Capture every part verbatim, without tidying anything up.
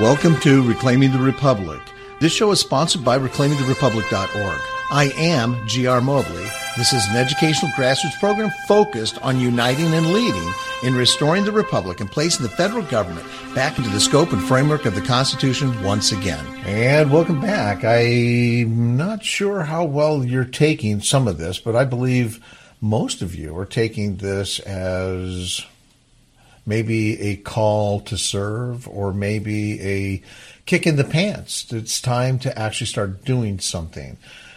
Welcome to Reclaiming the Republic. This show is sponsored by reclaiming the republic dot org. I am G R Mobley. This is an educational grassroots program focused on uniting and leading in restoring the republic and placing the federal government back into the scope and framework of the Constitution once again. And welcome back. I'm not sure how well you're taking some of this, but I believe most of you are taking this as maybe a call to serve, or maybe a kick in the pants. It's time to actually start doing something.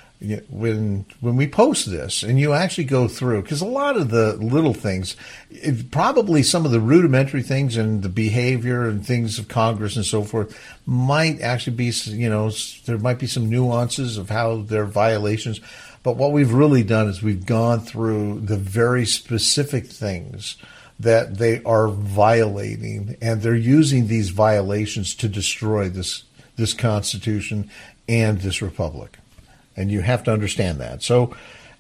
When when we post this and you actually go through, because a lot of the little things, it, probably some of the rudimentary things and the behavior and things of Congress and so forth might actually be, you know, there might be some nuances of how they're violations. But what we've really done is we've gone through the very specific things that they are violating, and they're using these violations to destroy this this Constitution and this republic. And you have to understand that. So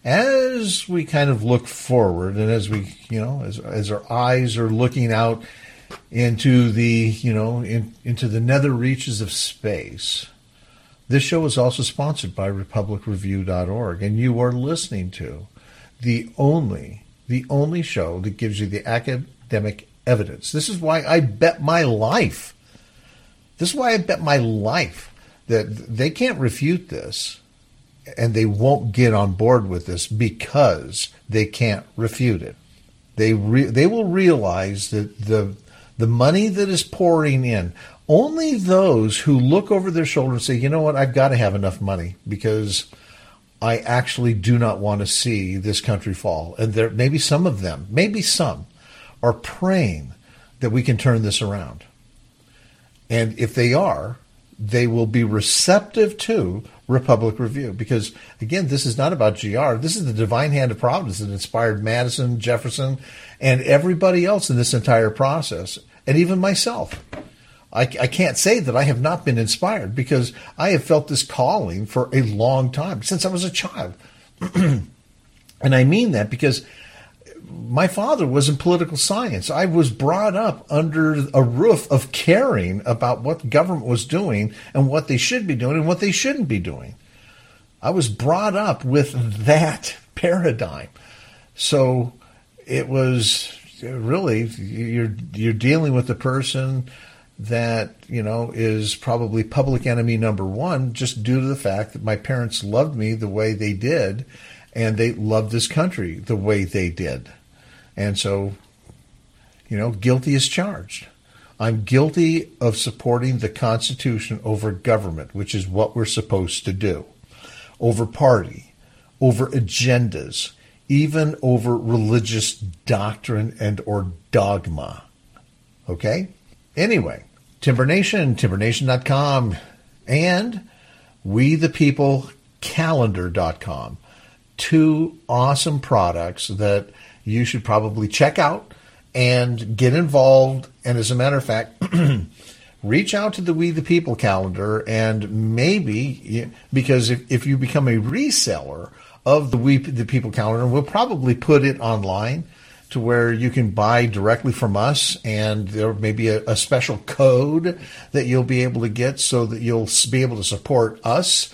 as we kind of look forward, and as we, you know, as as our eyes are looking out into the, you know, in, into the nether reaches of space, this show is also sponsored by republic review dot org, and you are listening to the only the only show that gives you the academic evidence. This is why I bet my life. This is why I bet my life that they can't refute this, and they won't get on board with this because they can't refute it. They re- they will realize that the the money that is pouring in, only those who look over their shoulder and say, you know what, I've got to have enough money because I actually do not want to see this country fall. And there, maybe some of them, maybe some, are praying that we can turn this around. And if they are, they will be receptive to Republic Review. Because, again, this is not about G R. This is the divine hand of providence that inspired Madison, Jefferson, and everybody else in this entire process, and even myself. I, I can't say that I have not been inspired, because I have felt this calling for a long time, since I was a child. And I mean that because my father was in political science. I was brought up under a roof of caring about what the government was doing and what they should be doing and what they shouldn't be doing. I was brought up with that paradigm. So it was really, you're you're dealing with a person that, you know, is probably public enemy number one, just due to the fact that my parents loved me the way they did, and they loved this country the way they did. And so, you know, guilty as charged. I'm guilty of supporting the Constitution over government, which is what we're supposed to do, over party, over agendas, even over religious doctrine and or dogma. Okay? Anyway, Timber Nation, timber nation dot com, and we the people calendar dot com. Two awesome products that you should probably check out and get involved. And as a matter of fact, reach out to the We the People calendar, and maybe, because if, if you become a reseller of the We the People calendar, we'll probably put it online to where you can buy directly from us, and there may be a, a special code that you'll be able to get so that you'll be able to support us.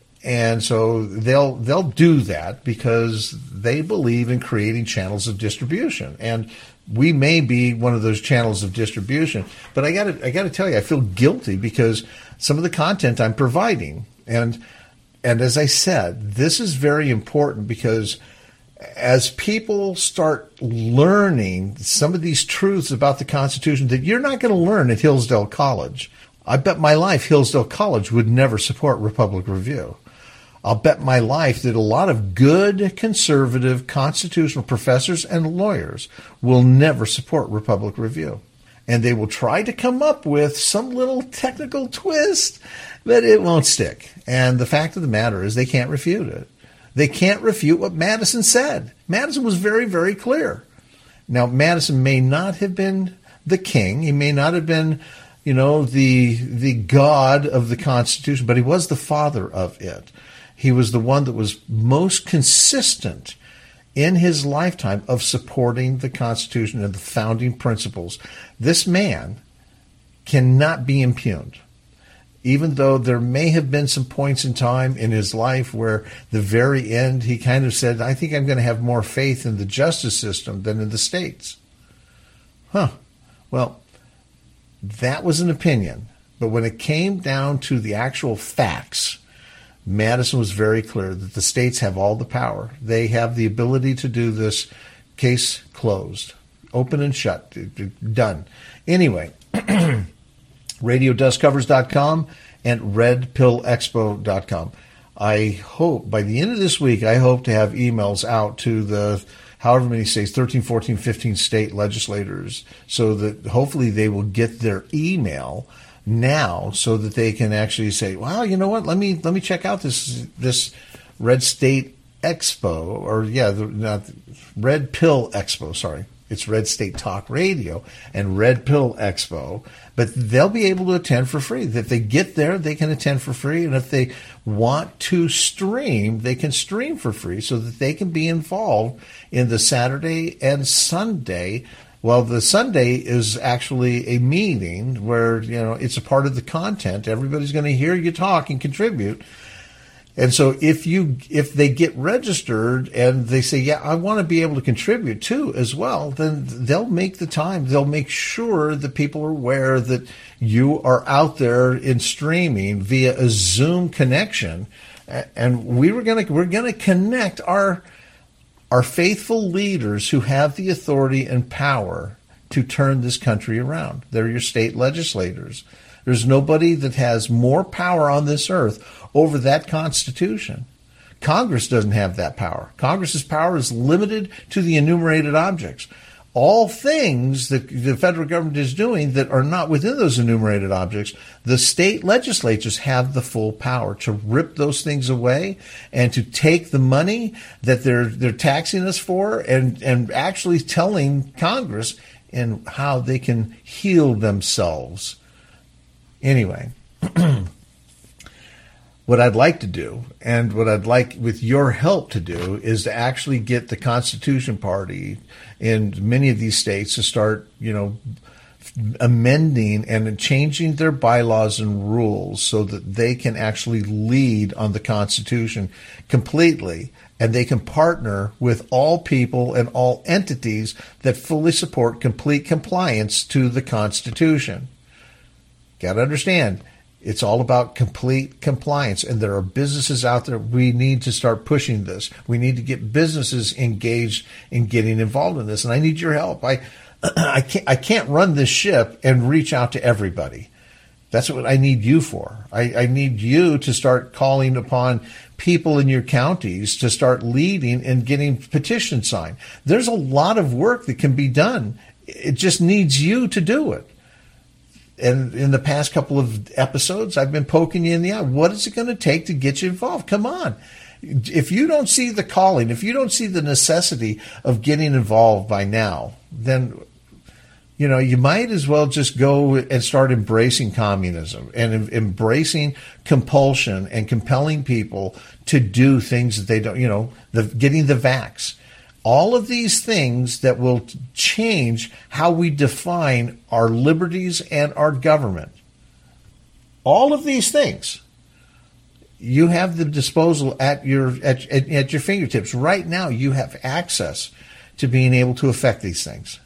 And so they'll they'll do that because they believe in creating channels of distribution. And we may be one of those channels of distribution, but I gotta I gotta tell you, I feel guilty because some of the content I'm providing, and and as I said, this is very important because as people start learning some of these truths about the Constitution that you're not going to learn at Hillsdale College. I bet my life Hillsdale College would never support Republic Review. I'll bet my life that a lot of good conservative constitutional professors and lawyers will never support Republic Review. And they will try to come up with some little technical twist, but it won't stick. And the fact of the matter is they can't refute it. They can't refute what Madison said. Madison was very, very clear. Now, Madison may not have been the king. He may not have been, you know, the the god of the Constitution, but he was the father of it. He was the one that was most consistent in his lifetime of supporting the Constitution and the founding principles. This man cannot be impugned. Even though there may have been some points in time in his life where the very end he kind of said, I think I'm going to have more faith in the justice system than in the states. Huh. Well, that was an opinion. But when it came down to the actual facts, Madison was very clear that the states have all the power. They have the ability to do this. Case closed. Open and shut. Done. Anyway, radio dust covers dot com and red pill expo dot com. I hope by the end of this week, I hope to have emails out to the however many states, thirteen, fourteen, fifteen state legislators, so that hopefully they will get their email now so that they can actually say, well, you know what, let me let me check out this this Red State Expo, or yeah, the, not Red Pill Expo, sorry. It's Red State Talk Radio and Red Pill Expo, but they'll be able to attend for free. If they get there, they can attend for free. And if they want to stream, they can stream for free so that they can be involved in the Saturday and Sunday. Well, the Sunday is actually a meeting where, you know, it's a part of the content. Everybody's going to hear you talk and contribute. And so if you if they get registered and they say, yeah, I want to be able to contribute too as well, then they'll make the time. They'll make sure that people are aware that you are out there in streaming via a Zoom connection. And we were gonna we're gonna connect our our faithful leaders who have the authority and power to turn this country around. They're your state legislators. There's nobody that has more power on this earth over that Constitution. Congress doesn't have that power. Congress's power is limited to the enumerated objects. All things that the federal government is doing that are not within those enumerated objects, the state legislatures have the full power to rip those things away and to take the money that they're they're taxing us for and, and actually telling Congress and how they can heal themselves. Anyway, what I'd like to do, and what I'd like with your help to do, is to actually get the Constitution Party in many of these states to start, you know, amending and changing their bylaws and rules so that they can actually lead on the Constitution completely, and they can partner with all people and all entities that fully support complete compliance to the Constitution. Got to understand, it's all about complete compliance, and there are businesses out there. We need to start pushing this. We need to get businesses engaged in getting involved in this, and I need your help. I, I can't, I can't run this ship and reach out to everybody. That's what I need you for. I, I need you to start calling upon people in your counties to start leading and getting petitions signed. There's a lot of work that can be done. It just needs you to do it. And in the past couple of episodes, I've been poking you in the eye. What is it going to take to get you involved? Come on. If you don't see the calling, if you don't see the necessity of getting involved by now, then, you know, you might as well just go and start embracing communism and em- embracing compulsion and compelling people to do things that they don't, you know, the, getting the vax. All of these things that will change how we define our liberties and our government. All of these things, you have the disposal at your at, at, at your fingertips. Right now, you have access to being able to affect these things.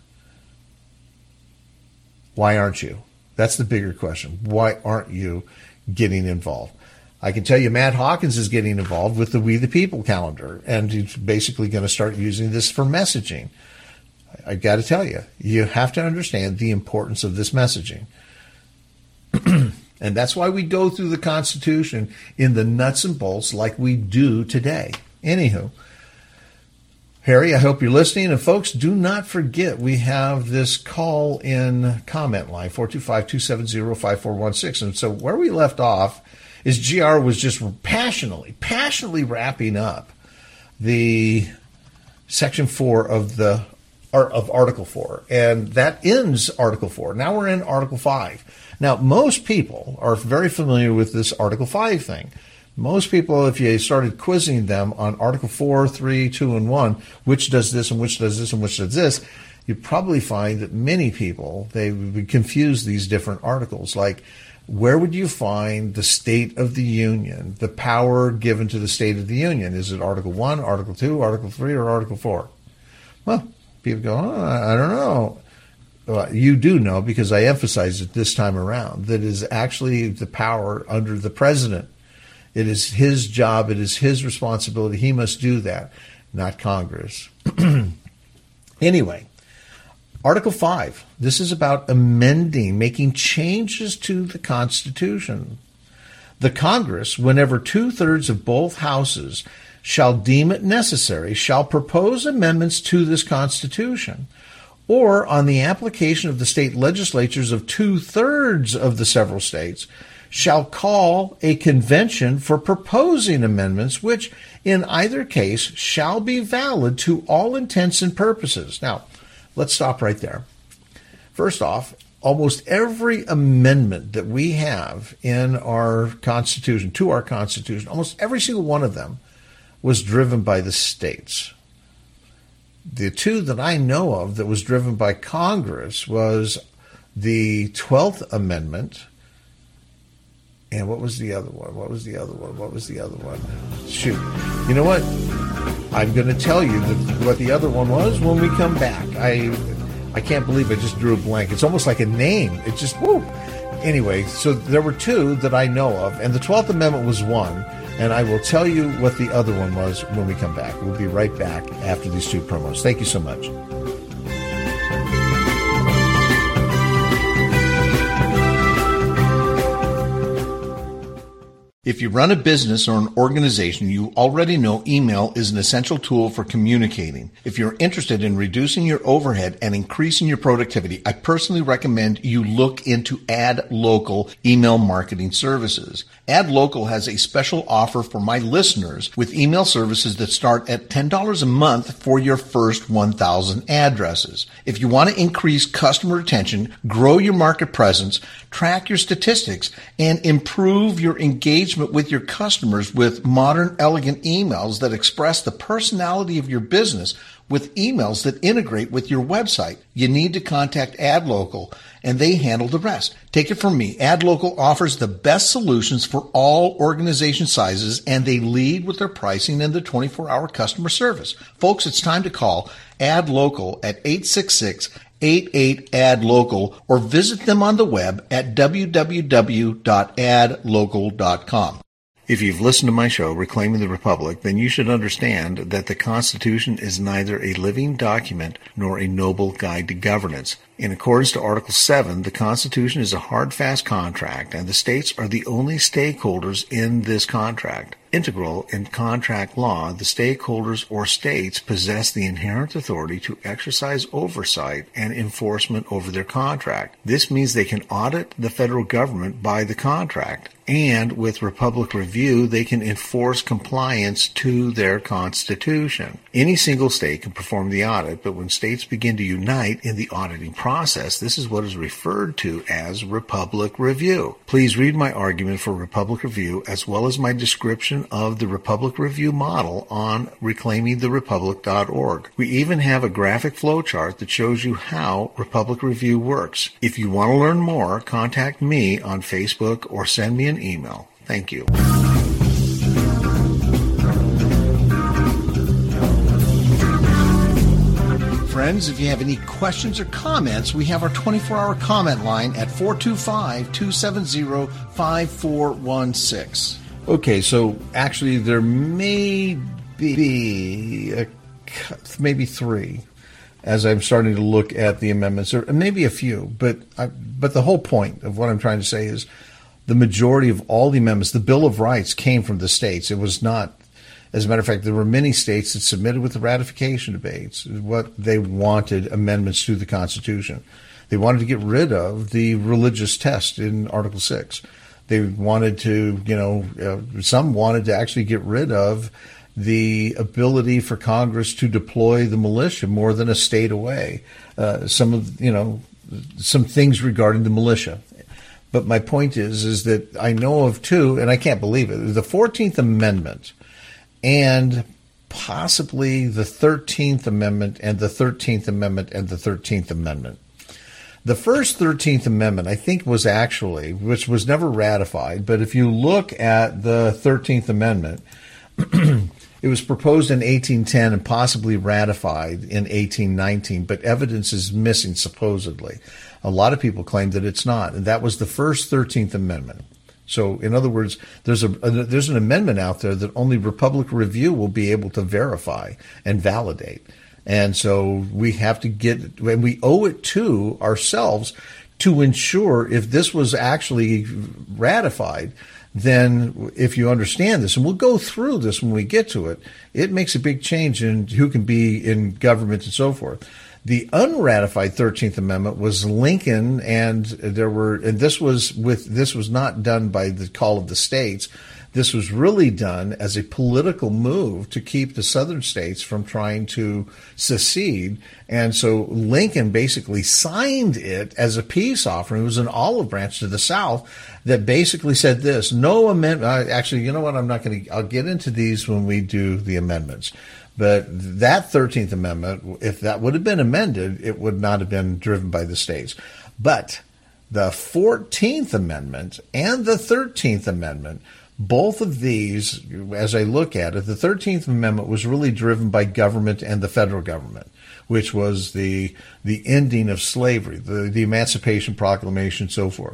Why aren't you? That's the bigger question. Why aren't you getting involved? I can tell you Matt Hawkins is getting involved with the We the People calendar, and he's basically going to start using this for messaging. I got to tell you, you have to understand the importance of this messaging. And that's why we go through the Constitution in the nuts and bolts like we do today. Anywho, Harry, I hope you're listening. And folks, do not forget we have this call-in comment line, four two five, two seven zero, five four one six. And so where we left off is G R was just passionately, passionately wrapping up the Section four of the of Article four. And that ends Article four. Now we're in Article five. Now, most people are very familiar with this Article five thing. Most people, if you started quizzing them on Article four, three, two, and one, which does this and which does this and which does this, you probably find that many people, they would confuse these different articles. Like, where would you find the State of the Union, the power given to the State of the Union? Is it Article one, Article two, Article three, or Article four? Well, people go, oh, I don't know. Well, you do know, because I emphasized it this time around, that it is actually the power under the president. It is his job. It is his responsibility. He must do that, not Congress. Anyway, Article five, this is about amending, making changes to the Constitution. The Congress, whenever two-thirds of both houses shall deem it necessary, shall propose amendments to this Constitution, or on the application of the state legislatures of two-thirds of the several states, shall call a convention for proposing amendments, which in either case shall be valid to all intents and purposes. Now, let's stop right there. First off, almost every amendment that we have in our Constitution, to our Constitution, almost every single one of them was driven by the states. The two that I know of that was driven by Congress was the twelfth Amendment. And what was the other one? What was the other one? What was the other one? Shoot. You know what? I'm going to tell you that what the other one was when we come back. I I can't believe I just drew a blank. It's almost like a name. It just, whoo. Anyway, so there were two that I know of, and the twelfth Amendment was one, and I will tell you what the other one was when we come back. We'll be right back after these two promos. Thank you so much. If you run a business or an organization, you already know email is an essential tool for communicating. If you're interested in reducing your overhead and increasing your productivity, I personally recommend you look into AdLocal email marketing services. AdLocal has a special offer for my listeners with email services that start at ten dollars a month for your first one thousand addresses. If you want to increase customer retention, grow your market presence, track your statistics, and improve your engagement with your customers with modern, elegant emails that express the personality of your business with emails that integrate with your website, you need to contact AdLocal, and they handle the rest. Take it from me. AdLocal offers the best solutions for all organization sizes, and they lead with their pricing and their twenty-four hour customer service. Folks, it's time to call AdLocal at eight six six, eight eight, A D local or visit them on the web at w w w dot ad local dot com. If you've listened to my show, Reclaiming the Republic, then you should understand that the Constitution is neither a living document nor a noble guide to governance. In accordance to Article seven, the Constitution is a hard, fast contract, and the states are the only stakeholders in this contract. Integral in contract law, the stakeholders or states possess the inherent authority to exercise oversight and enforcement over their contract. This means they can audit the federal government by the contract, and with Republic Review, they can enforce compliance to their Constitution. Any single state can perform the audit, but when states begin to unite in the auditing process, this is what is referred to as Republic Review. Please read my argument for Republic Review as well as my description of the Republic Review model on reclaiming the republic dot org. We even have a graphic flowchart that shows you how Republic Review works. If you want to learn more, contact me on Facebook or send me an email. Thank you. Friends, if you have any questions or comments, we have our twenty-four hour comment line at four two five, two seven zero, five four one six. Okay, so actually there may be a, maybe three as I'm starting to look at the amendments, or maybe a few, but I, but the whole point of what I'm trying to say is the majority of all the amendments, the Bill of Rights came from the states. It was not, as a matter of fact, there were many states that submitted with the ratification debates what they wanted amendments to the Constitution. They wanted to get rid of the religious test in Article six. They wanted to, you know, uh, some wanted to actually get rid of the ability for Congress to deploy the militia more than a state away. Uh, some of, you know, some things regarding the militia. But my point is, is that I know of two, and I can't believe it, the fourteenth Amendment and possibly the thirteenth Amendment and the thirteenth Amendment and the thirteenth Amendment. The first thirteenth Amendment, I think, was actually, which was never ratified, but if you look at the thirteenth Amendment, it was proposed in eighteen ten and possibly ratified in eighteen nineteen, but evidence is missing, supposedly. A lot of people claim that it's not, and that was the first thirteenth Amendment. So, in other words, there's a, a there's an amendment out there that only Republic Review will be able to verify and validate. And so we have to get, and we owe it to ourselves to ensure if this was actually ratified, then if you understand this, and we'll go through this when we get to it, it makes a big change in who can be in government and so forth. The unratified thirteenth Amendment was Lincoln, and there were, and this was with, this was not done by the call of the states. This was really done as a political move to keep the southern states from trying to secede. And so Lincoln basically signed it as a peace offering. It was an olive branch to the South that basically said this: no amendment. Actually, you know what? I'm not going to, I'll get into these when we do the amendments. But that thirteenth Amendment, if that would have been amended, it would not have been driven by the states. But the fourteenth Amendment and the thirteenth Amendment, both of these, as I look at it, the thirteenth Amendment was really driven by government and the federal government, which was the the ending of slavery, the, the Emancipation Proclamation, so forth.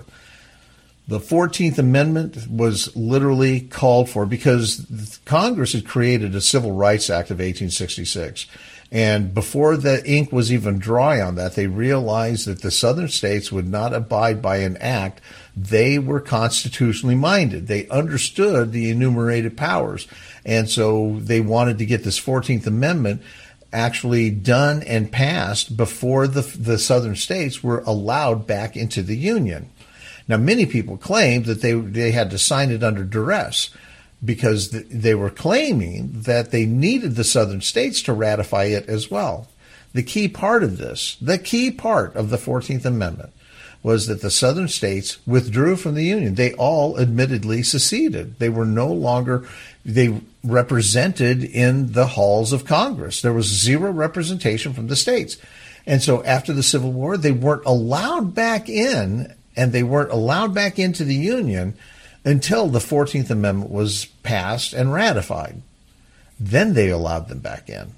The fourteenth Amendment was literally called for because Congress had created a Civil Rights Act of eighteen sixty-six. And before the ink was even dry on that, they realized that the southern states would not abide by an act. They were constitutionally minded. They understood the enumerated powers. And so they wanted to get this fourteenth Amendment actually done and passed before the, the southern states were allowed back into the Union. Now, many people claimed that they, they had to sign it under duress, because they were claiming that they needed the southern states to ratify it as well. The key part of this, the key part of the fourteenth Amendment, was that the southern states withdrew from the Union. They all admittedly seceded. They were no longer, they represented in the halls of Congress. There was zero representation from the states. And so after the Civil War, they weren't allowed back in, and they weren't allowed back into the Union until the fourteenth Amendment was passed and ratified. Then they allowed them back in.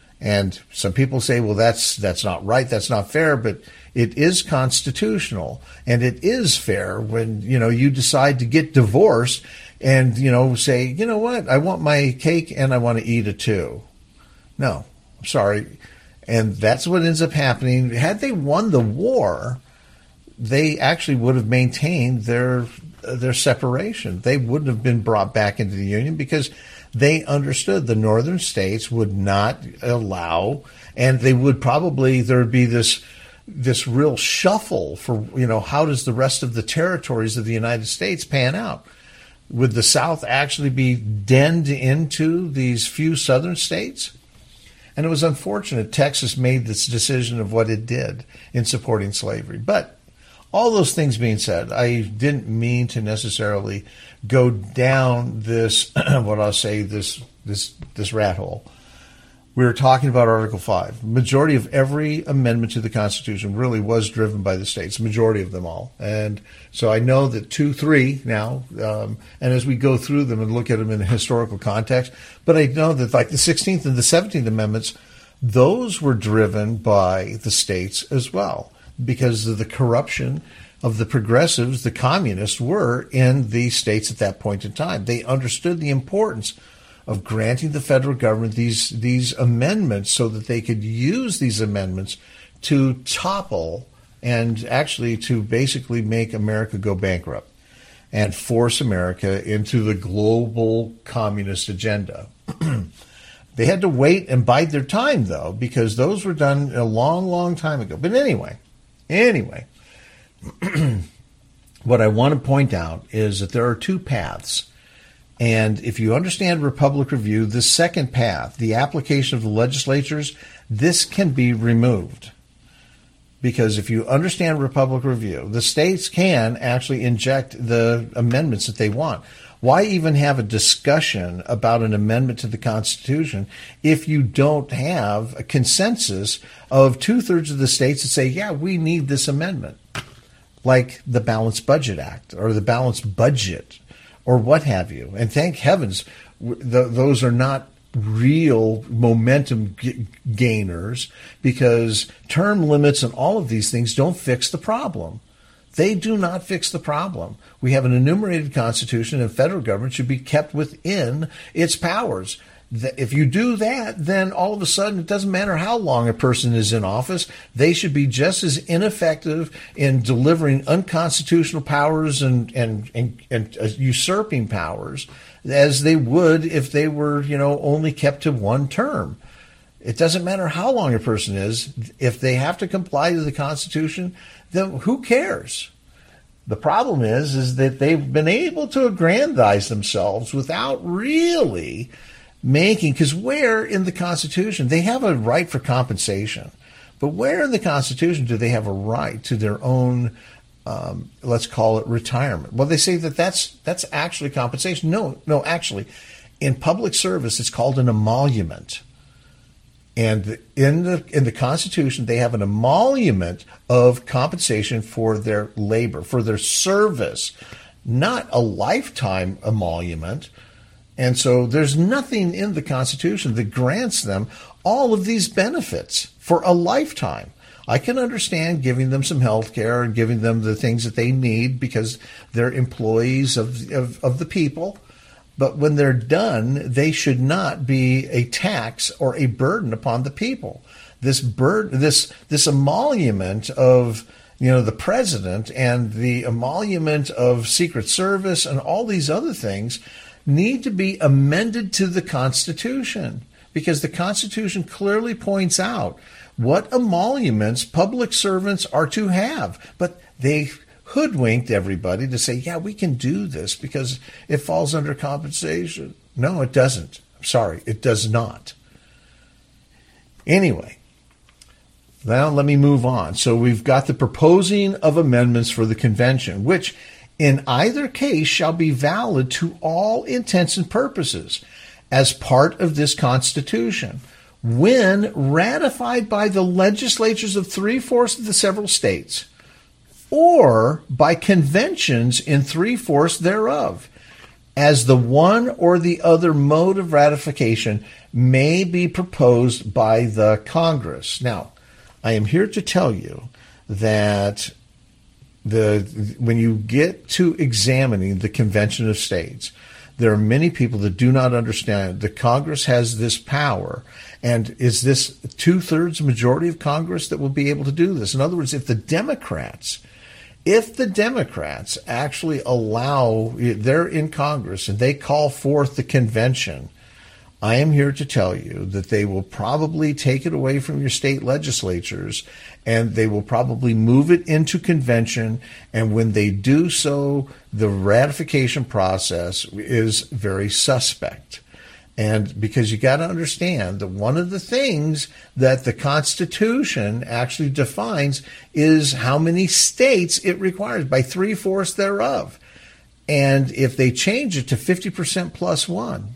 And some people say, well, that's that's not right, that's not fair, but it is constitutional, and it is fair when, you know, you decide to get divorced and, you know, say, you know what, I want my cake and I want to eat it too. No, I'm sorry. And that's what ends up happening. Had they won the war, they actually would have maintained their their separation. They wouldn't have been brought back into the Union because they understood the northern states would not allow, and they would probably, there would be this this real shuffle for, you know, how does the rest of the territories of the United States pan out? Would the South actually be denned into these few southern states? And it was unfortunate Texas made this decision of what it did in supporting slavery. But all those things being said, I didn't mean to necessarily go down this, what I'll say, this this this rat hole. We were talking about Article five. Majority of every amendment to the Constitution really was driven by the states, majority of them all. And so I know that two, three now, um, and as we go through them and look at them in a historical context, but I know that like the sixteenth and the seventeenth Amendments, those were driven by the states as well, because of the corruption of the progressives, the communists, were in the states at that point in time. They understood the importance of granting the federal government these these amendments so that they could use these amendments to topple and actually to basically make America go bankrupt and force America into the global communist agenda. They had to wait and bide their time, though, because those were done a long, long time ago. But anyway, Anyway, what I want to point out is that there are two paths. And if you understand Republic Review, the second path, the application of the legislatures, this can be removed. Because if you understand Republic Review, the states can actually inject the amendments that they want. Why even have a discussion about an amendment to the Constitution if you don't have a consensus of two-thirds of the states that say, yeah, we need this amendment, like the Balanced Budget Act or the Balanced Budget or what have you. And thank heavens, th- those are not real momentum g- gainers, because term limits and all of these things don't fix the problem. They do not fix the problem. We have an enumerated Constitution, and federal government should be kept within its powers. If you do that, then all of a sudden it doesn't matter how long a person is in office. They should be just as ineffective in delivering unconstitutional powers and, and, and, and usurping powers as they would if they were, you know, only kept to one term. It doesn't matter how long a person is. If they have to comply to the Constitution, then who cares? The problem is, is that they've been able to aggrandize themselves without really making, because where in the Constitution, they have a right for compensation, but where in the Constitution do they have a right to their own, um, let's call it retirement? Well, they say that that's, that's actually compensation. No, no, actually, in public service, it's called an emolument. And in the in the Constitution, they have an emolument of compensation for their labor, for their service, not a lifetime emolument. And so there's nothing in the Constitution that grants them all of these benefits for a lifetime. I can understand giving them some health care and giving them the things that they need because they're employees of, of, of the people. But when they're done, they should not be a tax or a burden upon the people. This burden, this this emolument of, you know, the president and the emolument of Secret Service and all these other things need to be amended to the Constitution, because the Constitution clearly points out what emoluments public servants are to have. But they hoodwinked everybody to say, yeah, we can do this because it falls under compensation. No, it doesn't. I'm sorry, it does not. Anyway, now let me move on. So we've got the proposing of amendments for the convention, which in either case shall be valid to all intents and purposes as part of this Constitution when ratified by the legislatures of three-fourths of the several states, or by conventions in three-fourths thereof, as the one or the other mode of ratification may be proposed by the Congress. Now, I am here to tell you that the when you get to examining the Convention of States, there are many people that do not understand that Congress has this power. And is this two-thirds majority of Congress that will be able to do this? In other words, if the Democrats If the Democrats actually allow, they're in Congress and they call forth the convention, I am here to tell you that they will probably take it away from your state legislatures and they will probably move it into convention. And when they do so, the ratification process is very suspect. And because you got to understand that one of the things that the Constitution actually defines is how many states it requires by three-fourths thereof. And if they change it to fifty percent plus one,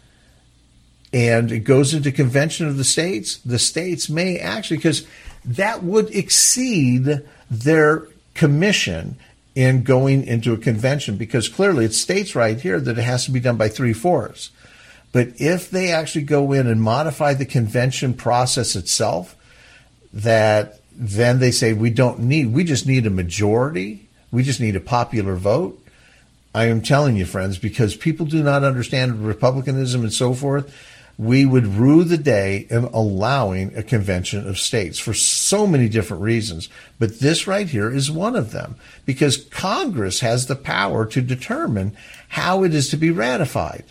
and it goes into convention of the states, the states may actually, because that would exceed their commission in going into a convention, because clearly it states right here that it has to be done by three-fourths. But if they actually go in and modify the convention process itself, that then they say we don't need, we just need a majority, we just need a popular vote. I am telling you, friends, because people do not understand republicanism and so forth, we would rue the day in allowing a convention of states for so many different reasons. But this right here is one of them, because Congress has the power to determine how it is to be ratified.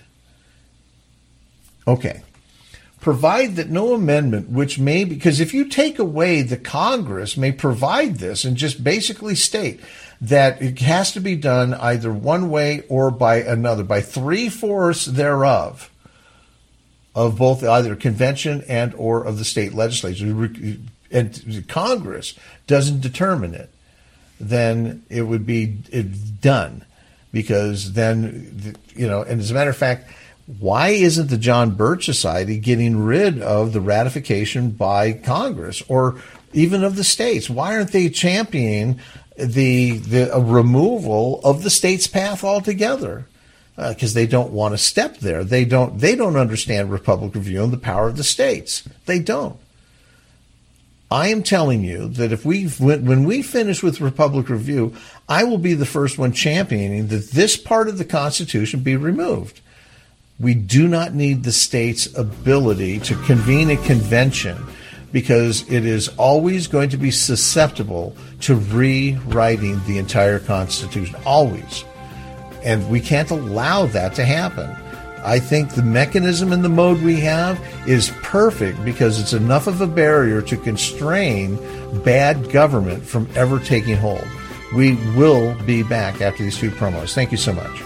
Okay. Provide that no amendment which may, because if you take away the Congress may provide this and just basically state that it has to be done either one way or by another, by three-fourths thereof, of both either convention and or of the state legislature, and Congress doesn't determine it, then it would be done. because then, you know, and as a matter of fact, why isn't the John Birch Society getting rid of the ratification by Congress or even of the states? Why aren't they championing the the uh, removal of the state's path altogether? Because uh, they don't want to step there. They don't. They don't understand Republic Review and the power of the states. They don't. I am telling you that if we, when we finish with Republic Review, I will be the first one championing that this part of the Constitution be removed. We do not need the state's ability to convene a convention because it is always going to be susceptible to rewriting the entire Constitution. Always. And we can't allow that to happen. I think the mechanism and the mode we have is perfect because it's enough of a barrier to constrain bad government from ever taking hold. We will be back after these few promos. Thank you so much.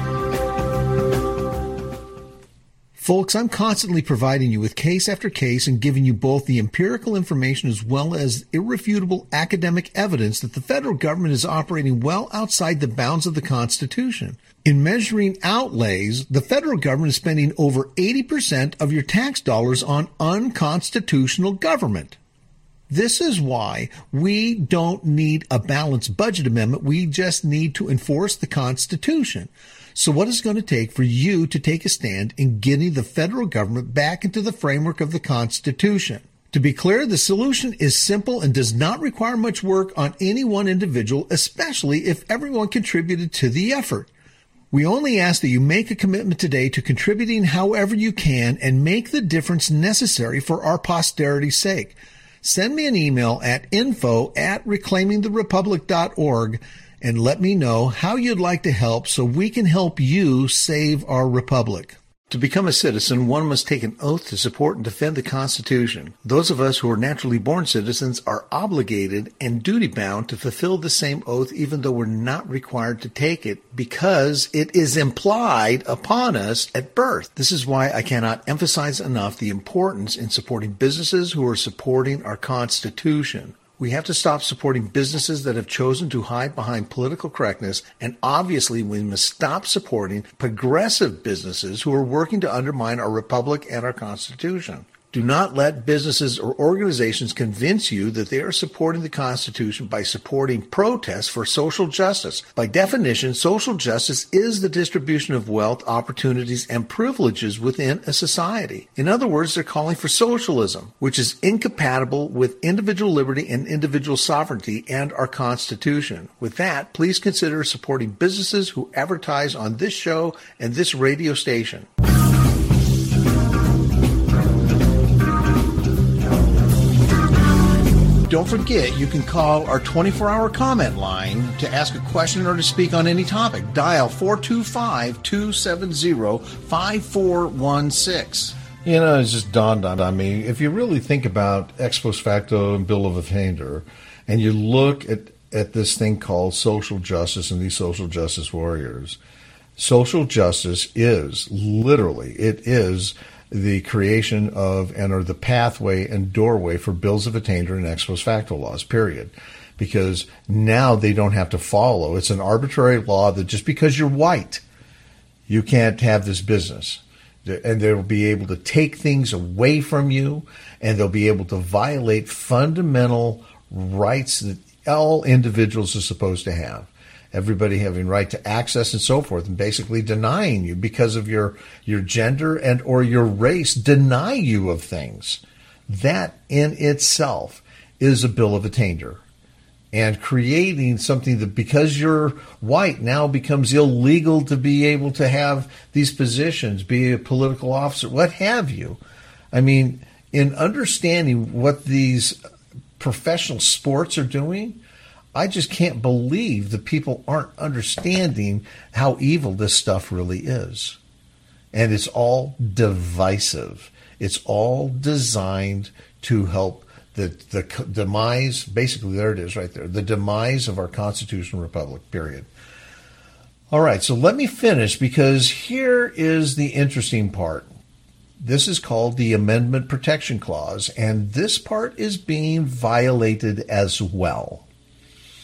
Folks, I'm constantly providing you with case after case and giving you both the empirical information as well as irrefutable academic evidence that the federal government is operating well outside the bounds of the Constitution. In measuring outlays, the federal government is spending over eighty percent of your tax dollars on unconstitutional government. This is why we don't need a balanced budget amendment. We just need to enforce the Constitution. So what is it going to take for you to take a stand in getting the federal government back into the framework of the Constitution? To be clear, the solution is simple and does not require much work on any one individual, especially if everyone contributed to the effort. We only ask that you make a commitment today to contributing however you can and make the difference necessary for our posterity's sake. Send me an email at info at reclaiming the republic dot org and let me know how you'd like to help so we can help you save our republic. To become a citizen, one must take an oath to support and defend the Constitution. Those of us who are naturally born citizens are obligated and duty-bound to fulfill the same oath even though we're not required to take it because it is implied upon us at birth. This is why I cannot emphasize enough the importance in supporting businesses who are supporting our Constitution. We have to stop supporting businesses that have chosen to hide behind political correctness, and obviously we must stop supporting progressive businesses who are working to undermine our republic and our Constitution. Do not let businesses or organizations convince you that they are supporting the Constitution by supporting protests for social justice. By definition, social justice is the distribution of wealth, opportunities, and privileges within a society. In other words, they're calling for socialism, which is incompatible with individual liberty and individual sovereignty and our Constitution. With that, please consider supporting businesses who advertise on this show and this radio station. Don't forget, you can call our twenty-four hour comment line to ask a question or to speak on any topic. Dial four two five, two seven zero, five four one six. You know, it's just dawned on me, if you really think about ex post facto and bill of attainder, and you look at, at this thing called social justice and these social justice warriors, social justice is literally, it is the creation of and or the pathway and doorway for bills of attainder and ex post facto laws, period. Because now they don't have to follow. It's an arbitrary law that just because you're white, you can't have this business. And they'll be able to take things away from you, and they'll be able to violate fundamental rights that all individuals are supposed to have. Everybody having right to access and so forth, and basically denying you because of your, your gender and or your race, deny you of things. That in itself is a bill of attainder. And creating something that because you're white now becomes illegal to be able to have these positions, be a political officer, what have you. I mean, in understanding what these professional sports are doing, I just can't believe that people aren't understanding how evil this stuff really is. And it's all divisive. It's all designed to help the, the demise, basically there it is right there, the demise of our constitutional republic, period. All right, so let me finish because here is the interesting part. This is called the Amendment Protection Clause, and this part is being violated as well.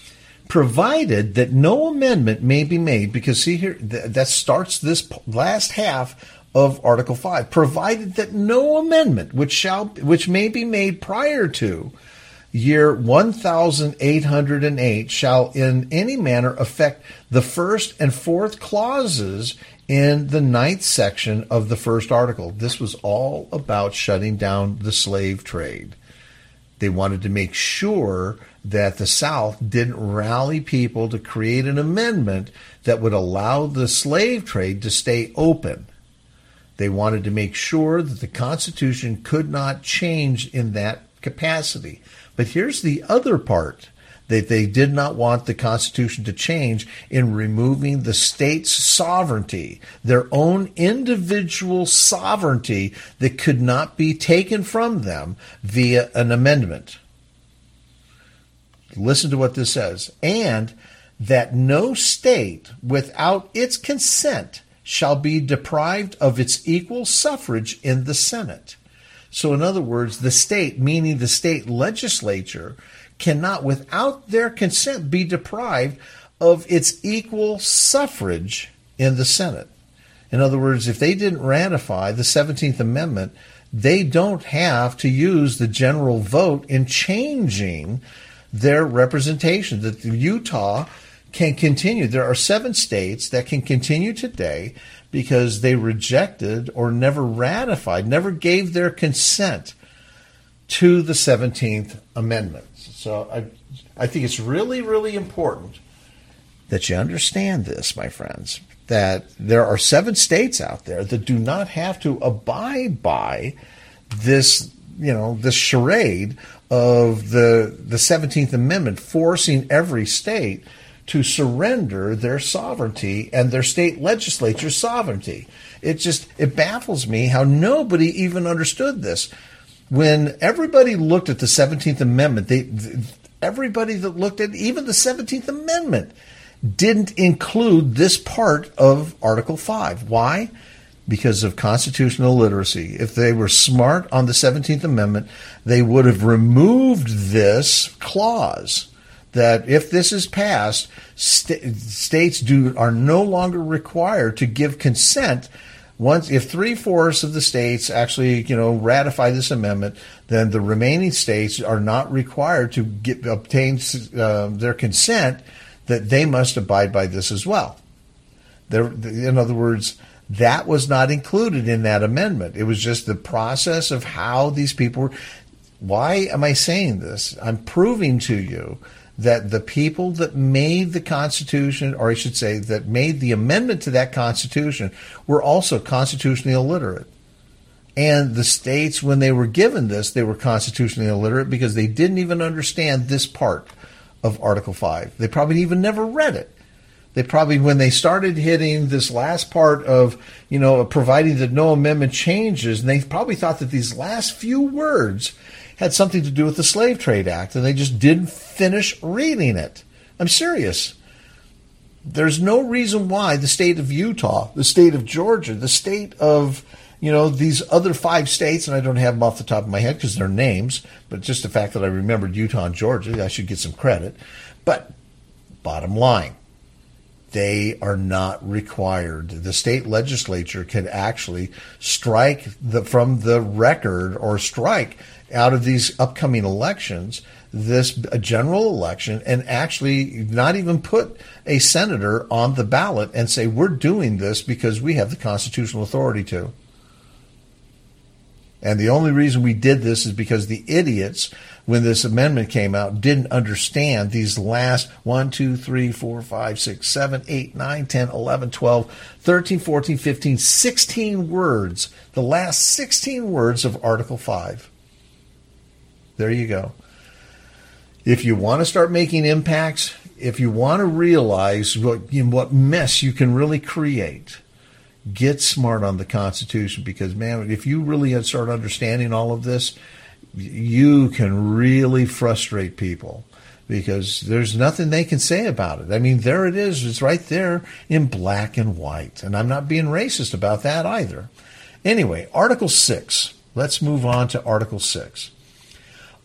provided that no amendment may be made, because see here, th- that starts this last half of Article five, provided that no amendment which shall which may be made prior to year one thousand eight hundred eight shall in any manner affect the first and fourth clauses in the ninth section of the first article. This was all about shutting down the slave trade. They wanted to make sure that the South didn't rally people to create an amendment that would allow the slave trade to stay open. They wanted to make sure that the Constitution could not change in that capacity. But here's the other part, that they did not want the Constitution to change in removing the state's sovereignty, their own individual sovereignty that could not be taken from them via an amendment. Listen to what this says. And that no state without its consent shall be deprived of its equal suffrage in the Senate. So in other words, the state, meaning the state legislature, cannot without their consent be deprived of its equal suffrage in the Senate. In other words, if they didn't ratify the seventeenth Amendment, they don't have to use the general vote in changing their representation. That Utah can continue. There are seven states that can continue today because they rejected or never ratified, never gave their consent to the seventeenth Amendment. So I, I think it's really, really important that you understand this, my friends, that there are seven states out there that do not have to abide by this, you know, this charade of the the seventeenth Amendment forcing every state to surrender their sovereignty and their state legislature's sovereignty. It just, it baffles me how nobody even understood this. When everybody looked at the seventeenth Amendment, they, everybody that looked at even the seventeenth Amendment didn't include this part of Article five. Why? Because of constitutional illiteracy. If they were smart on the seventeenth Amendment, they would have removed this clause that if this is passed, st- states do are no longer required to give consent. Once, if three-fourths of the states actually, you know, ratify this amendment, then the remaining states are not required to get, obtain uh, their consent, that they must abide by this as well. There, in other words, that was not included in that amendment. It was just the process of how these people were. Why am I saying this? I'm proving to you that the people that made the Constitution, or I should say that made the amendment to that Constitution, were also constitutionally illiterate. And the states, when they were given this, they were constitutionally illiterate because they didn't even understand this part of Article five. They probably even never read it. They probably, when they started hitting this last part of, you know, providing that no amendment changes, and they probably thought that these last few words had something to do with the Slave Trade Act, and they just didn't finish reading it. I'm serious. There's no reason why the state of Utah, the state of Georgia, the state of, you know, these other five states, and I don't have them off the top of my head because they're names, but just the fact that I remembered Utah and Georgia, I should get some credit. But bottom line, they are not required. The state legislature can actually strike the, from the record or strike out of these upcoming elections this a general election and actually not even put a senator on the ballot and say, we're doing this because we have the constitutional authority to. And the only reason we did this is because the idiots, when this amendment came out, didn't understand these last one, two, three, four, five, six, seven, eight, nine, ten, eleven, twelve, thirteen, fourteen, fifteen, sixteen words, the last sixteen words of Article five. There you go. If you want to start making impacts, if you want to realize what, you know, what mess you can really create, get smart on the Constitution, because, man, if you really start understanding all of this, you can really frustrate people because there's nothing they can say about it. I mean, there it is. It's right there in black and white. And I'm not being racist about that either. Anyway, Article six. Let's move on to Article six.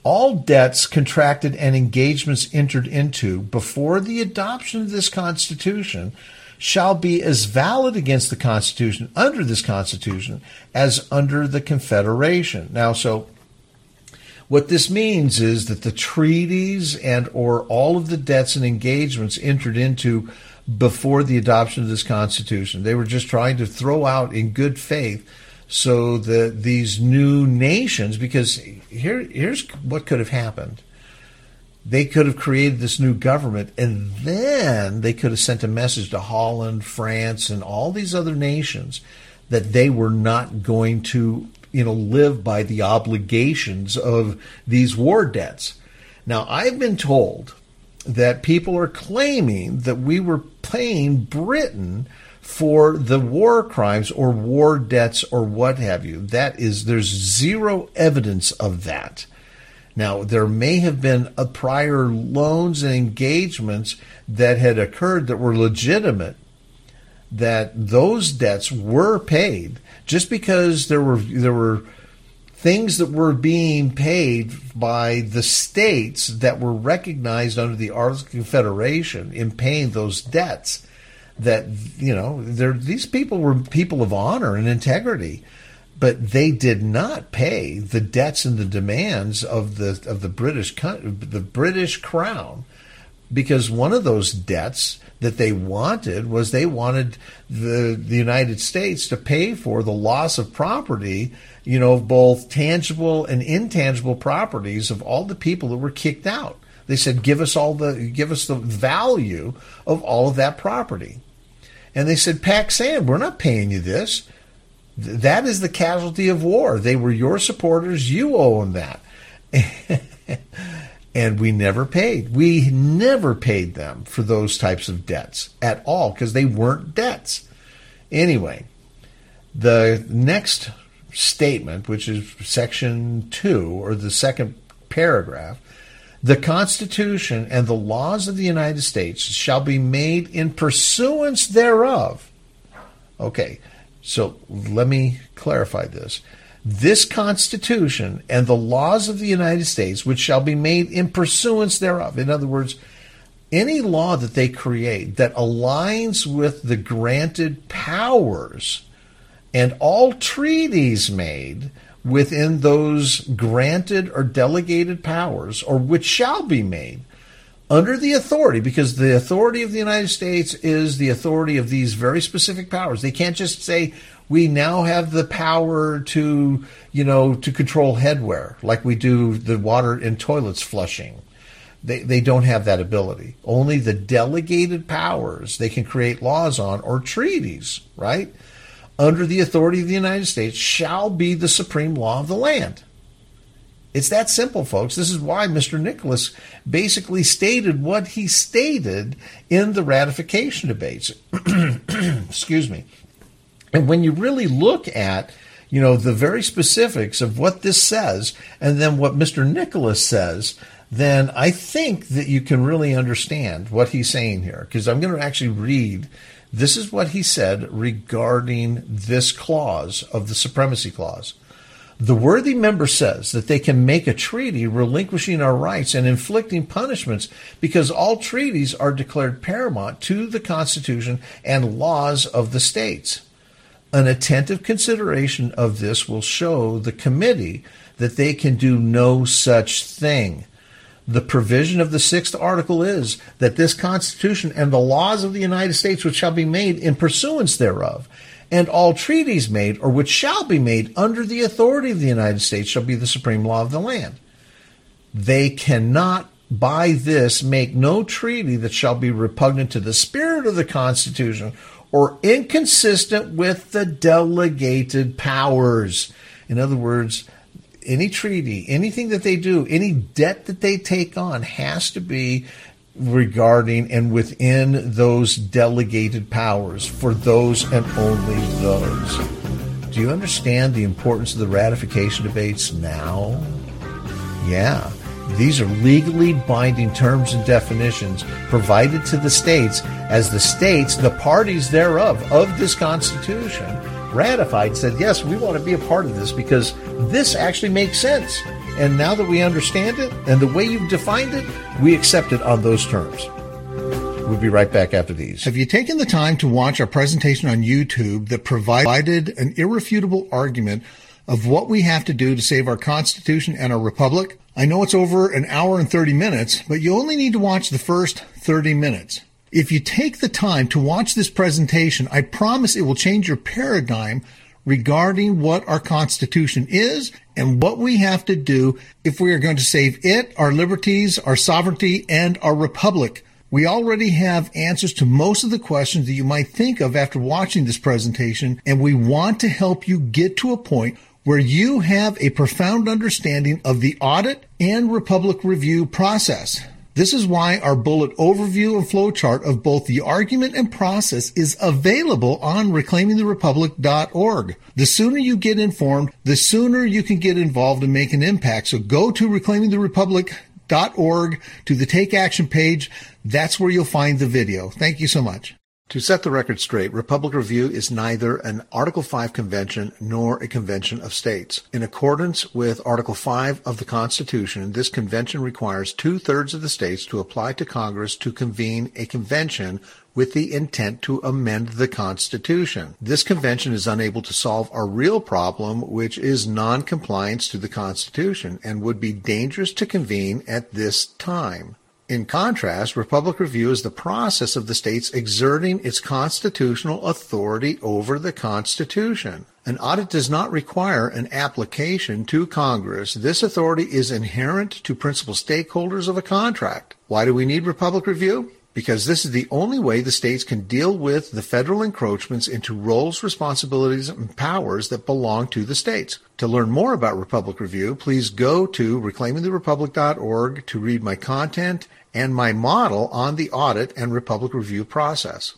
all debts contracted and engagements entered into before the adoption of this Constitution shall be as valid against the Constitution under this Constitution as under the Confederation. Now, so what this means is that the treaties and or all of the debts and engagements entered into before the adoption of this Constitution, they were just trying to throw out in good faith so that these new nations, because here, here's what could have happened. They could have created this new government, and then they could have sent a message to Holland, France, and all these other nations that they were not going to, you know, live by the obligations of these war debts. Now, I've been told that people are claiming that we were paying Britain for the war crimes or war debts or what have you. That is, there's zero evidence of that. Now, there may have been a prior loans and engagements that had occurred that were legitimate, that those debts were paid. Just because there were there were things that were being paid by the states that were recognized under the Articles of Confederation in paying those debts, that, you know, these people were people of honor and integrity, but they did not pay the debts and the demands of the of the British the British Crown, because one of those debts that they wanted was they wanted the the United States to pay for the loss of property, you know, both tangible and intangible properties of all the people that were kicked out. They said, give us all the give us the value of all of that property. And they said, Pac Sam, we're not paying you this. That is the casualty of war. They were your supporters. You own that. And we never paid. We never paid them for those types of debts at all because they weren't debts. Anyway, the next statement, which is section two, or the second paragraph, the Constitution and the laws of the United States shall be made in pursuance thereof. Okay, so let me clarify this. This Constitution and the laws of the United States, which shall be made in pursuance thereof. In other words, any law that they create that aligns with the granted powers and all treaties made within those granted or delegated powers, or which shall be made under the authority, because the authority of the United States is the authority of these very specific powers. They can't just say, we now have the power to, you know, to control headwear, like we do the water in toilets flushing. They they don't have that ability. Only the delegated powers they can create laws on, or treaties, right, under the authority of the United States, shall be the supreme law of the land. It's that simple, folks. This is why Mister Nicholas basically stated what he stated in the ratification debates. Excuse me. And when you really look at, you know, the very specifics of what this says and then what Mister Nicholas says, then I think that you can really understand what he's saying here. Because I'm going to actually read, this is what he said regarding this clause of the Supremacy Clause. The worthy member says that they can make a treaty relinquishing our rights and inflicting punishments because all treaties are declared paramount to the Constitution and laws of the states. An attentive consideration of this will show the committee that they can do no such thing. The provision of the sixth article is that this Constitution and the laws of the United States which shall be made in pursuance thereof, and all treaties made or which shall be made under the authority of the United States shall be the supreme law of the land. They cannot by this make no treaty that shall be repugnant to the spirit of the Constitution or inconsistent with the delegated powers. In other words, any treaty, anything that they do, any debt that they take on has to be regarding and within those delegated powers for those and only those. Do you understand the importance of the ratification debates now? Yeah. These are legally binding terms and definitions provided to the states as the states, the parties thereof, of this Constitution, ratified, said, yes, we want to be a part of this because this actually makes sense. And now that we understand it and the way you've defined it, we accept it on those terms. We'll be right back after these. Have you taken the time to watch our presentation on YouTube that provided an irrefutable argument of what we have to do to save our Constitution and our Republic? I know it's over an hour and thirty minutes, but you only need to watch the first thirty minutes. If you take the time to watch this presentation, I promise it will change your paradigm regarding what our Constitution is and what we have to do if we are going to save it, our liberties, our sovereignty, and our Republic. We already have answers to most of the questions that you might think of after watching this presentation, and we want to help you get to a point where you have a profound understanding of the audit and Republic review process. This is why our bullet overview and flowchart of both the argument and process is available on reclaiming the republic dot org. The sooner you get informed, the sooner you can get involved and make an impact. So go to reclaiming the republic dot org to the Take Action page. That's where you'll find the video. Thank you so much. To set the record straight, Republic Review is neither an Article five convention nor a convention of states. In accordance with Article five of the Constitution, this convention requires two-thirds of the states to apply to Congress to convene a convention with the intent to amend the Constitution. This convention is unable to solve our real problem, which is non-compliance to the Constitution, and would be dangerous to convene at this time. In contrast, Republic Review is the process of the states exerting its constitutional authority over the Constitution. An audit does not require an application to Congress. This authority is inherent to principal stakeholders of a contract. Why do we need Republic Review? Because this is the only way the states can deal with the federal encroachments into roles, responsibilities, and powers that belong to the states. To learn more about Republic Review, please go to reclaiming the republic dot org to read my content and my model on the audit and Republic Review process.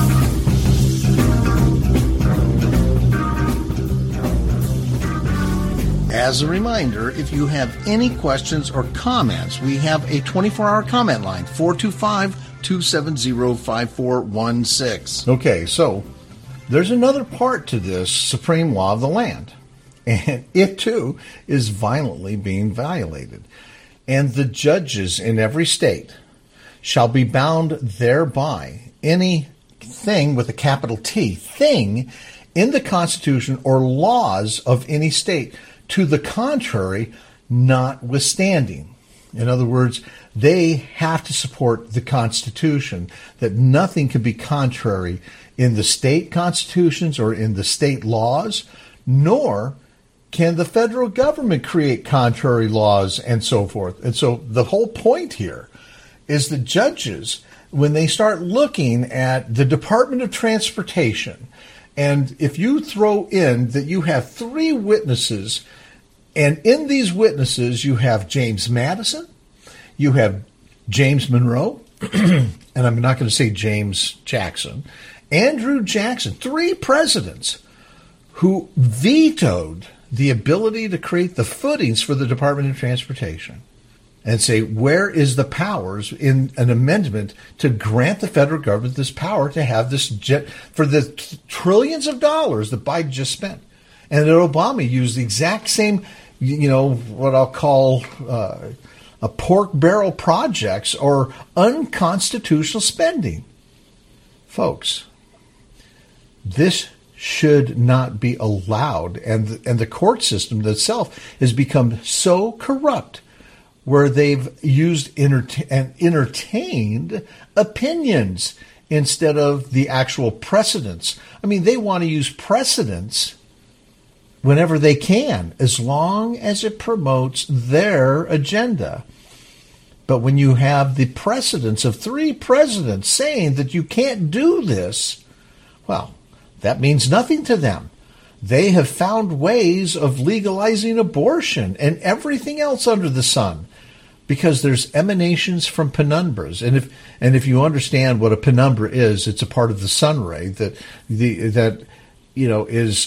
As a reminder, if you have any questions or comments, we have a twenty-four hour comment line, four two five, two seven zero, five four one six. Okay, so there's another part to this supreme law of the land, and it too is violently being violated. And the judges in every state shall be bound thereby. Any thing with a capital T, thing, in the Constitution or laws of any state, to the contrary, notwithstanding. In other words, they have to support the Constitution, that nothing can be contrary in the state constitutions or in the state laws, nor can the federal government create contrary laws and so forth. And so the whole point here is the judges, when they start looking at the Department of Transportation, and if you throw in that you have three witnesses, and in these witnesses you have James Madison, you have James Monroe, and I'm not going to say James Jackson, Andrew Jackson, three presidents who vetoed the ability to create the footings for the Department of Transportation and say, where is the powers in an amendment to grant the federal government this power to have this jet for the t- trillions of dollars that Biden just spent? And that Obama used the exact same, you know, what I'll call uh, a pork barrel projects or unconstitutional spending. Folks, this should not be allowed, and the, and the court system itself has become so corrupt where they've used entertain, and entertained opinions instead of the actual precedents. I mean, they want to use precedents whenever they can, as long as it promotes their agenda. But when you have the precedents of three presidents saying that you can't do this, well, that means nothing to them. They have found ways of legalizing abortion and everything else under the sun because there's emanations from penumbras. And if and if you understand what a penumbra is, it's a part of the sun ray that the that you know is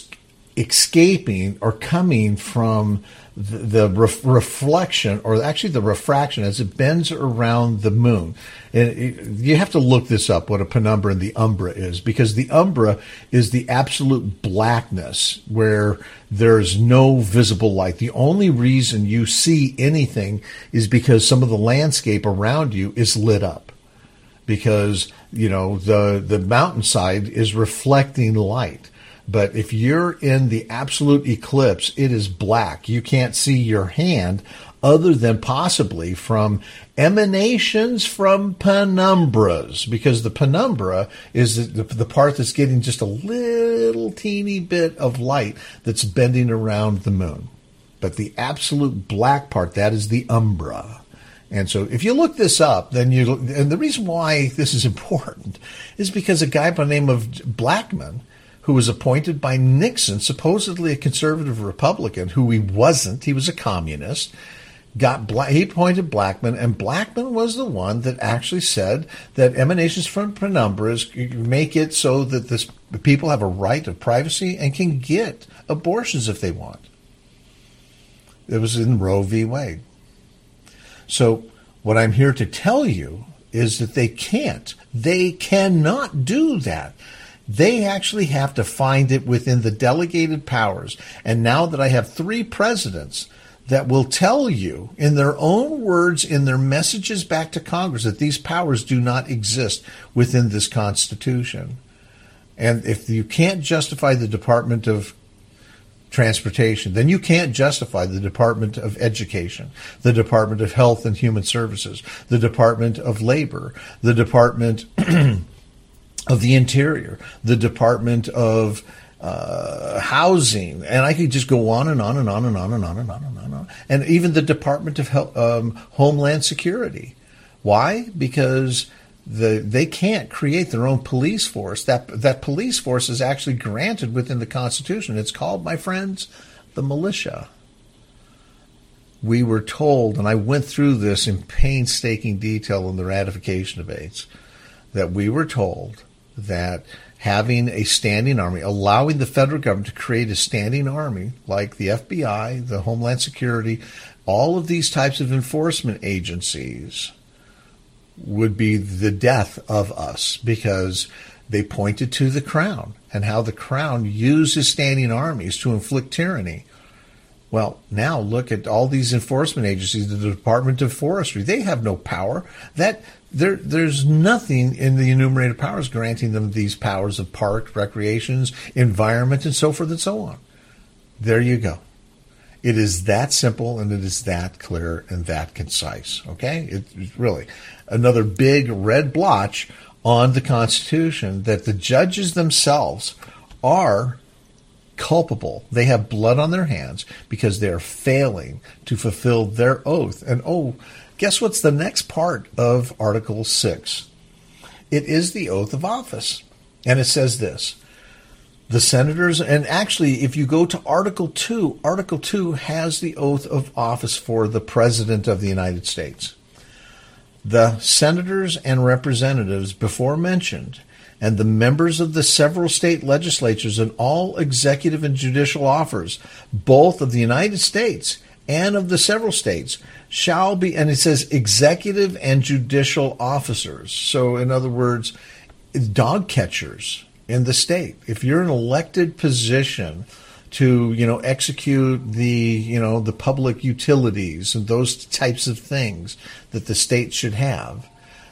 escaping or coming from the, the ref, reflection, or actually the refraction as it bends around the moon. And it, you have to look this up, what a penumbra and the umbra is, because the umbra is the absolute blackness where there's no visible light. The only reason you see anything is because some of the landscape around you is lit up, because, you know, the, the mountainside is reflecting light. But if you're in the absolute eclipse, it is black. You can't see your hand other than possibly from emanations from penumbras, because the penumbra is the, the part that's getting just a little teeny bit of light that's bending around the moon. But the absolute black part, that is the umbra. And so if you look this up, then you, and the reason why this is important is because a guy by the name of Blackman, who was appointed by Nixon, supposedly a conservative Republican, who he wasn't, he was a communist, got Bla- he appointed Blackman, and Blackman was the one that actually said that emanations from penumbras make it so that this, people have a right of privacy and can get abortions if they want. It was in Roe v. Wade. So what I'm here to tell you is that they can't. They cannot do that. They actually have to find it within the delegated powers. And now that I have three presidents that will tell you in their own words, in their messages back to Congress, that these powers do not exist within this Constitution. And if you can't justify the Department of Transportation, then you can't justify the Department of Education, the Department of Health and Human Services, the Department of Labor, the Department of the Interior, the Department of uh, Housing, and I could just go on and on and on and on and on and on and on and on, and even the Department of Health, um, Homeland Security. Why? Because the they can't create their own police force. That that police force is actually granted within the Constitution. It's called, my friends, the militia. We were told, and I went through this in painstaking detail in the ratification debates, that we were told that having a standing army, allowing the federal government to create a standing army like the F B I, the Homeland Security, all of these types of enforcement agencies would be the death of us, because they pointed to the Crown and how the Crown uses standing armies to inflict tyranny. Well, now look at all these enforcement agencies, the Department of Forestry. They have no power. That there, there's nothing in the enumerated powers granting them these powers of park, recreations, environment, and so forth and so on. There you go. It is that simple, and it is that clear and that concise. Okay? It, it's really another big red blotch on the Constitution that the judges themselves are culpable. They have blood on their hands because they're failing to fulfill their oath. And oh, guess what's the next part of Article six? It is the oath of office. And it says this: the senators, and actually if you go to Article two, Article two has the oath of office for the President of the United States. The senators and representatives before mentioned, and the members of the several state legislatures and all executive and judicial officers, both of the United States and of the several states, shall be, and it says executive and judicial officers. So in other words, dog catchers in the state. If you're an elected position to, you know, execute the, you know, the public utilities and those types of things that the state should have,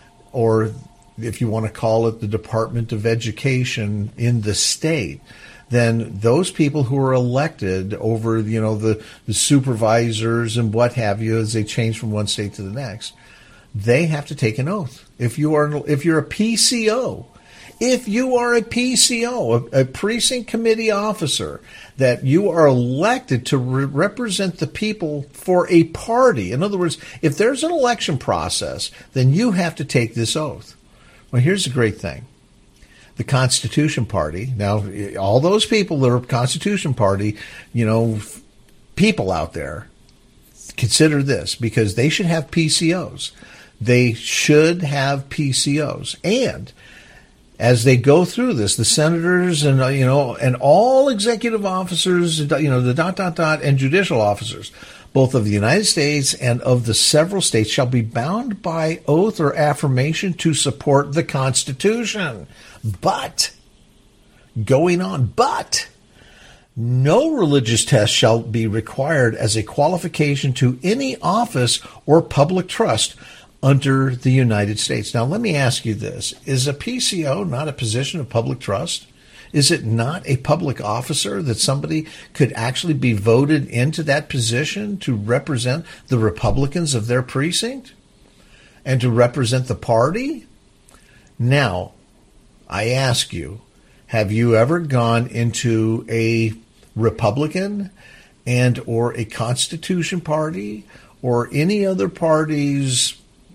or if you want to call it the Department of Education in the state, then those people who are elected over, you know, the, the supervisors and what have you, as they change from one state to the next, they have to take an oath. If you are, if you're a P C O, if you are a P C O, a, a precinct committee officer, that you are elected to re- represent the people for a party. In other words, if there's an election process, then you have to take this oath. Well, here's the great thing. The Constitution Party, now all those people that are Constitution Party, you know, people out there, consider this, because they should have P C Os. They should have P C Os. And as they go through this, the senators and, uh, you know, and all executive officers, you know, the dot, dot, dot, and judicial officers, both of the United States and of the several states, shall be bound by oath or affirmation to support the Constitution. But, going on, but, no religious test shall be required as a qualification to any office or public trust under the United States. Now, let me ask you this. Is a P C O not a position of public trust? Is it not a public officer that somebody could actually be voted into that position to represent the Republicans of their precinct and to represent the party? Now, I ask you, have you ever gone into a Republican and or a Constitution party or any other party's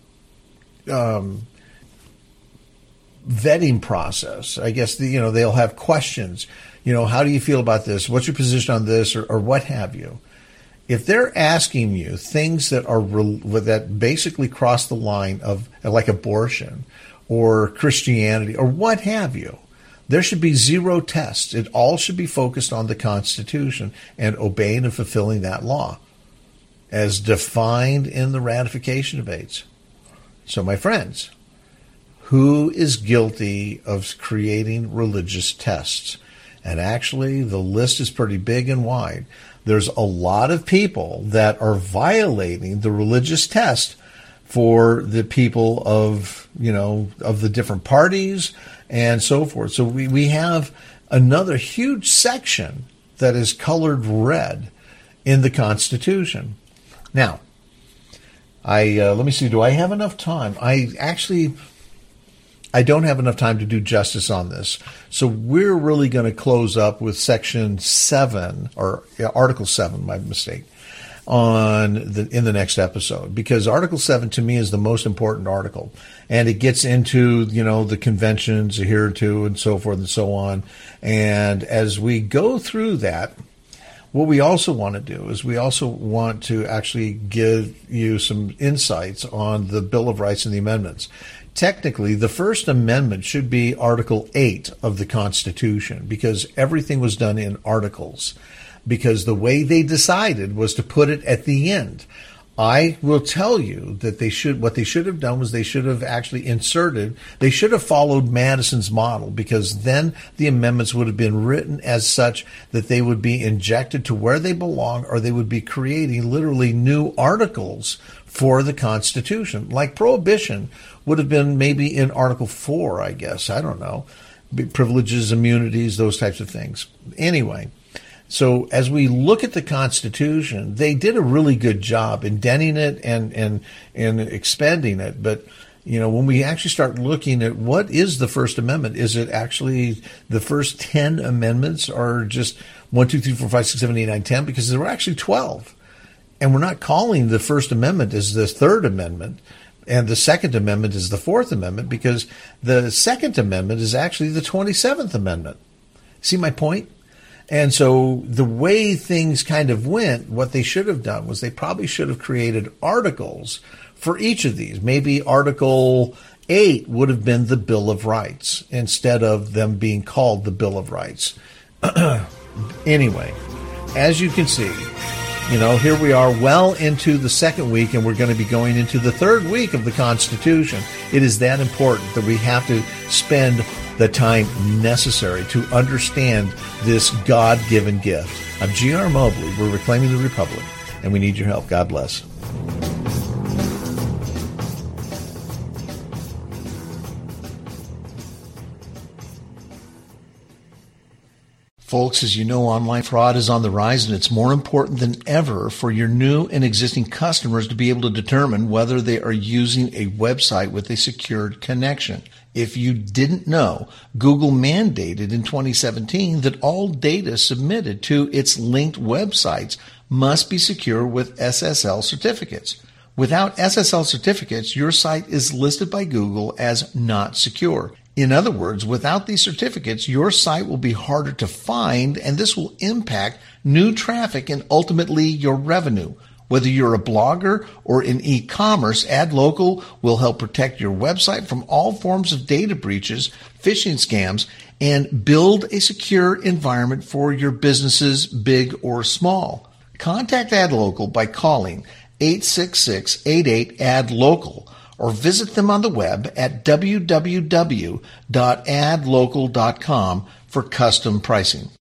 um, vetting process? I guess the, you know they'll have questions. You know, how do you feel about this? What's your position on this, or, or what have you? If they're asking you things that are re- that basically cross the line of like abortion or Christianity or what have you, there should be zero tests. It all should be focused on the Constitution and obeying and fulfilling that law as defined in the ratification debates. So, my friends, who is guilty of creating religious tests? And actually, the list is pretty big and wide. There's a lot of people that are violating the religious test for the people of, you know, of the different parties and so forth. So we, we have another huge section that is colored red in the Constitution. Now, I uh, let me see, do I have enough time? I actually, I don't have enough time to do justice on this. So we're really going to close up with Section seven, or yeah, Article seven, my mistake, on the in the next episode, because Article seven to me is the most important article, and it gets into, you know, the conventions here to and so forth and so on. And as we go through that, what we also want to do is we also want to actually give you some insights on the Bill of Rights and the amendments. Technically, the First Amendment should be Article eight of the Constitution, because everything was done in articles, because the way they decided was to put it at the end. I will tell you that they should, what they should have done was they should have actually inserted, they should have followed Madison's model, because then the amendments would have been written as such that they would be injected to where they belong, or they would be creating literally new articles for the Constitution. Like prohibition would have been maybe in Article four, I guess. I don't know. Privileges, immunities, those types of things. Anyway. So as we look at the Constitution, they did a really good job indenting it and, and, and expanding it. But, you know, when we actually start looking at what is the First Amendment, is it actually the first ten amendments are just one, two, three, four, five, six, seven, eight, nine, ten? Because there were actually twelve. And we're not calling the First Amendment as the Third Amendment, and the Second Amendment is the Fourth Amendment, because the Second Amendment is actually the twenty-seventh Amendment. See my point? And so the way things kind of went, what they should have done was they probably should have created articles for each of these. Maybe Article eight would have been the Bill of Rights instead of them being called the Bill of Rights. Anyway, as you can see, you know, here we are well into the second week, and we're going to be going into the third week of the Constitution. It is that important that we have to spend the time necessary to understand this God-given gift. I'm G R Mobley. We're Reclaiming the Republic, and we need your help. God bless. Folks, as you know, online fraud is on the rise, and it's more important than ever for your new and existing customers to be able to determine whether they are using a website with a secured connection. If you didn't know, Google mandated in twenty seventeen that all data submitted to its linked websites must be secure with S S L certificates. Without S S L certificates, your site is listed by Google as not secure. In other words, without these certificates, your site will be harder to find, and this will impact new traffic and ultimately your revenue. Whether you're a blogger or in e-commerce, AdLocal will help protect your website from all forms of data breaches, phishing scams, and build a secure environment for your businesses, big or small. Contact AdLocal by calling eight six six, eight eight, A D local or visit them on the web at w w w dot ad local dot com for custom pricing.